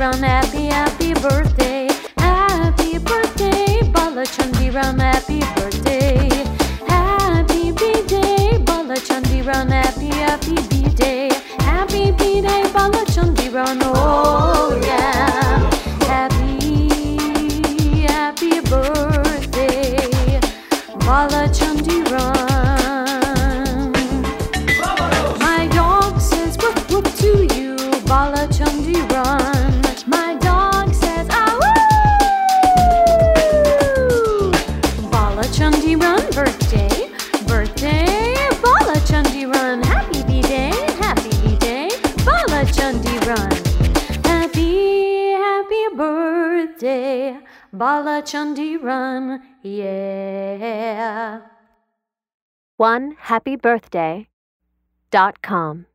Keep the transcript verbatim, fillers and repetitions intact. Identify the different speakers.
Speaker 1: Chandiran, happy, happy birthday. Happy birthday, Bala Chandiran, happy birthday. Happy B-Day, Bala Chandiran, happy, happy B-Day. Happy B-Day, Bala Chandiran, oh yeah. Happy, happy birthday, Bala Chandiran. My dog says whoop whoop to you, Bala Chandiran. My dog says ah woo. Bala Chandiran, birthday, birthday, Bala Chandiran. Happy B-Day, happy B-Day, Bala Chandiran. Happy, happy birthday, Bala Chandiran, yeah.
Speaker 2: one happy birthday dot com